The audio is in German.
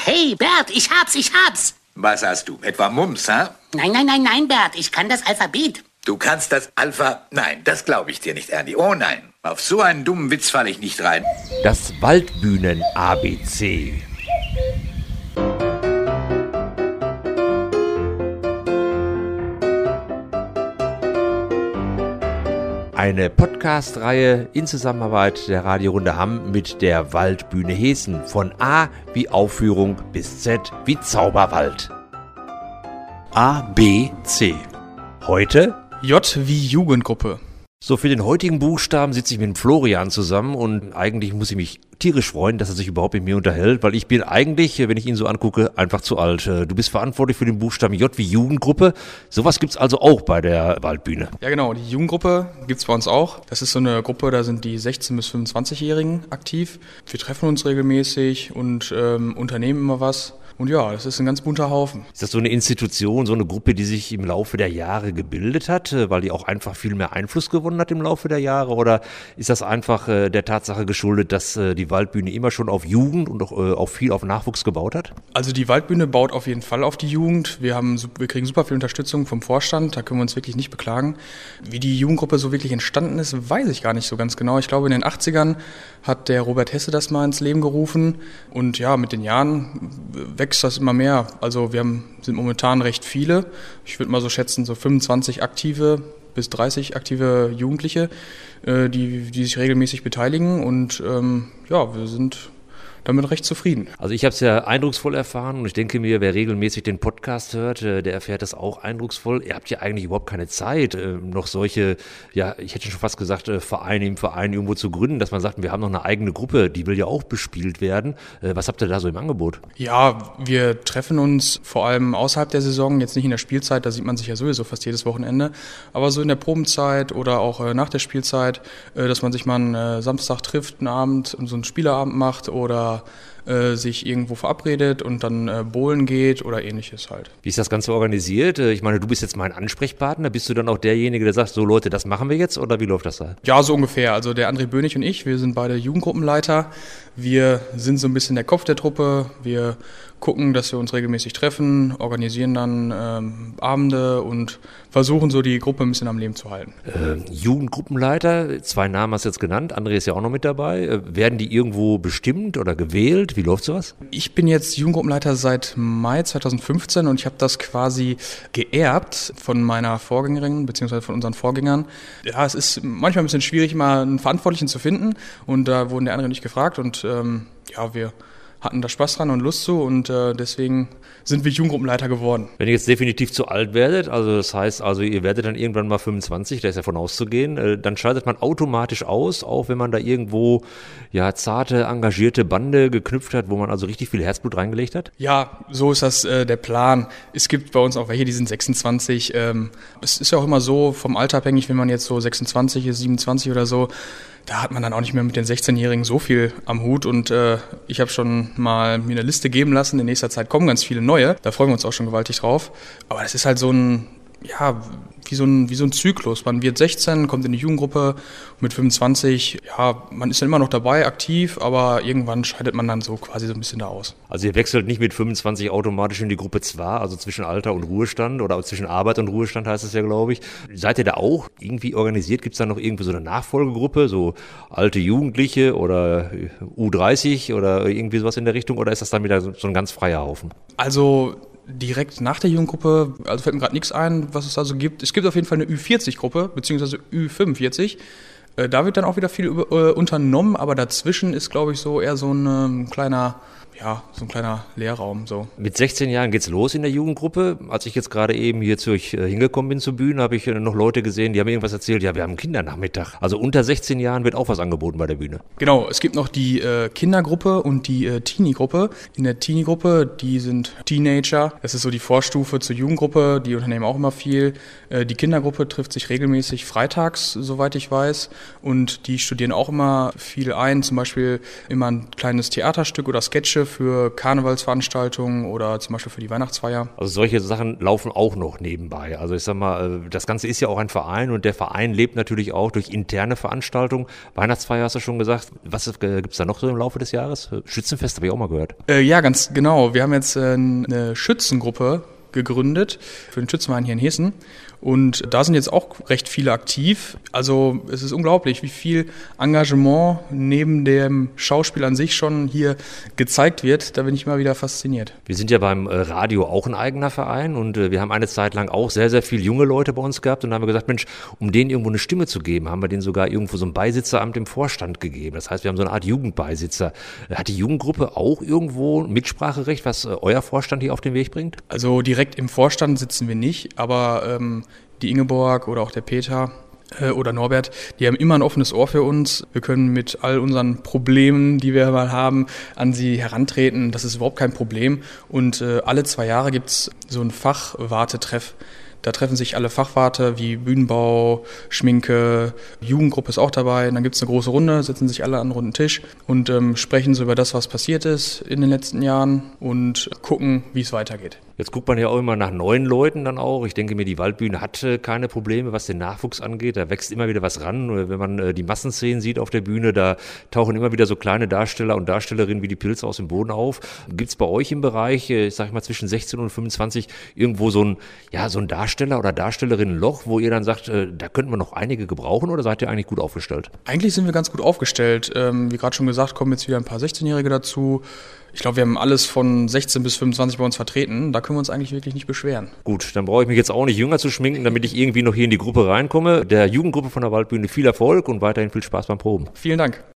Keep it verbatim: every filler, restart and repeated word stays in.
Hey, Bert, ich hab's, ich hab's. Was hast du? Etwa Mumps, ha? Nein, nein, nein, nein, Bert, ich kann das Alphabet. Du kannst das Alpha... Nein, das glaube ich dir nicht, Ernie. Oh nein, auf so einen dummen Witz falle ich nicht rein. Das Waldbühnen-A B C. Eine Podcast-Reihe in Zusammenarbeit der Radiorunde Hamm mit der Waldbühne Hessen. Von A wie Aufführung bis Z wie Zauberwald. A B C. Heute J wie Jugendgruppe. So, für den heutigen Buchstaben sitze ich mit dem Florian zusammen und eigentlich muss ich mich tierisch freuen, dass er sich überhaupt mit mir unterhält, weil ich bin eigentlich, wenn ich ihn so angucke, einfach zu alt. Du bist verantwortlich für den Buchstaben J wie Jugendgruppe. Sowas gibt's also auch bei der Waldbühne. Ja genau, die Jugendgruppe gibt's bei uns auch. Das ist so eine Gruppe, da sind die sechzehn- bis fünfundzwanzigjährigen aktiv. Wir treffen uns regelmäßig und ähm, unternehmen immer was. Und ja, das ist ein ganz bunter Haufen. Ist das so eine Institution, so eine Gruppe, die sich im Laufe der Jahre gebildet hat, weil die auch einfach viel mehr Einfluss gewonnen hat im Laufe der Jahre? Oder ist das einfach äh, der Tatsache geschuldet, dass äh, die Waldbühne immer schon auf Jugend und auch, äh, auch viel auf Nachwuchs gebaut hat? Also die Waldbühne baut auf jeden Fall auf die Jugend. Wir, haben, wir kriegen super viel Unterstützung vom Vorstand, da können wir uns wirklich nicht beklagen. Wie die Jugendgruppe so wirklich entstanden ist, weiß ich gar nicht so ganz genau. Ich glaube, in den achtzigern hat der Robert Hesse das mal ins Leben gerufen. Und ja, mit den Jahren wächst das immer mehr. Also wir haben, sind momentan recht viele. Ich würde mal so schätzen, so fünfundzwanzig aktive bis dreißig aktive Jugendliche, äh, die, die sich regelmäßig beteiligen. Und ähm, ja, wir sind damit recht zufrieden. Also ich habe es ja eindrucksvoll erfahren und ich denke mir, wer regelmäßig den Podcast hört, der erfährt das auch eindrucksvoll. Ihr habt ja eigentlich überhaupt keine Zeit, noch solche, ja, ich hätte schon fast gesagt, Vereine im Verein irgendwo zu gründen, dass man sagt, wir haben noch eine eigene Gruppe, die will ja auch bespielt werden. Was habt ihr da so im Angebot? Ja, wir treffen uns vor allem außerhalb der Saison, jetzt nicht in der Spielzeit, da sieht man sich ja sowieso fast jedes Wochenende, aber so in der Probenzeit oder auch nach der Spielzeit, dass man sich mal einen Samstag trifft, einen Abend, so einen Spielerabend macht oder äh, sich irgendwo verabredet und dann äh, bowlen geht oder ähnliches halt. Wie ist das Ganze organisiert? Ich meine, du bist jetzt mein Ansprechpartner. Bist du dann auch derjenige, der sagt, so Leute, das machen wir jetzt oder wie läuft das da? Ja, so ungefähr. Also der André Bönig und ich, wir sind beide Jugendgruppenleiter. Wir sind so ein bisschen der Kopf der Truppe. Wir gucken, dass wir uns regelmäßig treffen, organisieren dann ähm, Abende und versuchen so die Gruppe ein bisschen am Leben zu halten. Äh, Jugendgruppenleiter, zwei Namen hast du jetzt genannt, André ist ja auch noch mit dabei. Äh, werden die irgendwo bestimmt oder gewählt? Wie läuft sowas? Ich bin jetzt Jugendgruppenleiter seit Mai zweitausendfünfzehn und ich habe das quasi geerbt von meiner Vorgängerin bzw. von unseren Vorgängern. Ja, es ist manchmal ein bisschen schwierig, mal einen Verantwortlichen zu finden und da wurden der andere nicht gefragt und ähm, ja, wir hatten da Spaß dran und Lust zu und äh, deswegen sind wir Jugendgruppenleiter geworden. Wenn ihr jetzt definitiv zu alt werdet, also das heißt, also ihr werdet dann irgendwann mal fünfundzwanzig, da ist ja von auszugehen, äh, dann schaltet man automatisch aus, auch wenn man da irgendwo ja zarte, engagierte Bande geknüpft hat, wo man also richtig viel Herzblut reingelegt hat? Ja, so ist das äh, der Plan. Es gibt bei uns auch welche, die sind sechsundzwanzig. Ähm, es ist ja auch immer so vom Alter abhängig, wenn man jetzt so sechsundzwanzig ist, siebenundzwanzig oder so, da hat man dann auch nicht mehr mit den sechzehnjährigen so viel am Hut und äh, ich habe schon mal mir eine Liste geben lassen. In nächster Zeit kommen ganz viele neue. Da freuen wir uns auch schon gewaltig drauf. Aber das ist halt so ein, ja, wie so ein, wie so ein Zyklus. Man wird sechzehn, kommt in die Jugendgruppe mit fünfundzwanzig. Ja, man ist dann immer noch dabei, aktiv, aber irgendwann scheidet man dann so quasi so ein bisschen da aus. Also ihr wechselt nicht mit fünfundzwanzig automatisch in die Gruppe zwei, also zwischen Alter und Ruhestand oder zwischen Arbeit und Ruhestand heißt es ja, glaube ich. Seid ihr da auch irgendwie organisiert? Gibt es da noch irgendwie so eine Nachfolgegruppe, so alte Jugendliche oder U dreißig oder irgendwie sowas in der Richtung? Oder ist das dann wieder so ein ganz freier Haufen? Also direkt nach der Jugendgruppe, also fällt mir gerade nichts ein, was es da so gibt. Es gibt auf jeden Fall eine Ü vierzig-Gruppe, beziehungsweise Ü fünfundvierzig. Äh, da wird dann auch wieder viel über, äh, unternommen, aber dazwischen ist, glaube ich, so eher so ein ähm, kleiner, ja, so ein kleiner Leerraum. So. Mit sechzehn Jahren geht's los in der Jugendgruppe. Als ich jetzt gerade eben hier zu euch äh, hingekommen bin zur Bühne, habe ich äh, noch Leute gesehen, die haben irgendwas erzählt, ja, wir haben einen Kindernachmittag. Also unter sechzehn Jahren wird auch was angeboten bei der Bühne. Genau, es gibt noch die äh, Kindergruppe und die äh, Teenie-Gruppe. In der Teenie-Gruppe, die sind Teenager. Das ist so die Vorstufe zur Jugendgruppe, die unternehmen auch immer viel. Äh, die Kindergruppe trifft sich regelmäßig freitags, soweit ich weiß. Und die studieren auch immer viel ein, zum Beispiel immer ein kleines Theaterstück oder Sketche für Karnevalsveranstaltungen oder zum Beispiel für die Weihnachtsfeier. Also solche Sachen laufen auch noch nebenbei. Also ich sag mal, das Ganze ist ja auch ein Verein und der Verein lebt natürlich auch durch interne Veranstaltungen. Weihnachtsfeier hast du schon gesagt. Was äh, gibt's da noch so im Laufe des Jahres? Schützenfest habe ich auch mal gehört. Äh, ja, ganz genau. Wir haben jetzt äh, eine Schützengruppe gegründet für den Schützenverein hier in Hessen. Und da sind jetzt auch recht viele aktiv. Also es ist unglaublich, wie viel Engagement neben dem Schauspiel an sich schon hier gezeigt wird. Da bin ich immer wieder fasziniert. Wir sind ja beim Radio auch ein eigener Verein und wir haben eine Zeit lang auch sehr, sehr viele junge Leute bei uns gehabt und haben wir gesagt, Mensch, um denen irgendwo eine Stimme zu geben, haben wir denen sogar irgendwo so ein Beisitzeramt im Vorstand gegeben. Das heißt, wir haben so eine Art Jugendbeisitzer. Hat die Jugendgruppe auch irgendwo Mitspracherecht, was euer Vorstand hier auf den Weg bringt? Also direkt im Vorstand sitzen wir nicht, aber ähm, die Ingeborg oder auch der Peter äh, oder Norbert, die haben immer ein offenes Ohr für uns. Wir können mit all unseren Problemen, die wir mal haben, an sie herantreten. Das ist überhaupt kein Problem. Und äh, alle zwei Jahre gibt's so einen Fachwartetreff. Da treffen sich alle Fachwarte wie Bühnenbau, Schminke, Jugendgruppe ist auch dabei. Und dann gibt's eine große Runde, sitzen sich alle an einen runden Tisch und ähm, sprechen so über das, was passiert ist in den letzten Jahren und gucken, wie es weitergeht. Jetzt guckt man ja auch immer nach neuen Leuten dann auch. Ich denke mir, die Waldbühne hat äh, keine Probleme, was den Nachwuchs angeht. Da wächst immer wieder was ran. Wenn man äh, die Massenszenen sieht auf der Bühne, da tauchen immer wieder so kleine Darsteller und Darstellerinnen wie die Pilze aus dem Boden auf. Gibt's bei euch im Bereich, äh, ich sag mal zwischen sechzehn und fünfundzwanzig, irgendwo so ein, ja, so ein Darsteller oder Darstellerinnenloch, wo ihr dann sagt, äh, da könnten wir noch einige gebrauchen oder seid ihr eigentlich gut aufgestellt? Eigentlich sind wir ganz gut aufgestellt. Ähm, wie gerade schon gesagt, kommen jetzt wieder ein paar sechzehnjährige dazu. Ich glaube, wir haben alles von sechzehn bis fünfundzwanzig bei uns vertreten. Da können wir uns eigentlich wirklich nicht beschweren. Gut, dann brauche ich mich jetzt auch nicht jünger zu schminken, damit ich irgendwie noch hier in die Gruppe reinkomme. Der Jugendgruppe von der Waldbühne viel Erfolg und weiterhin viel Spaß beim Proben. Vielen Dank.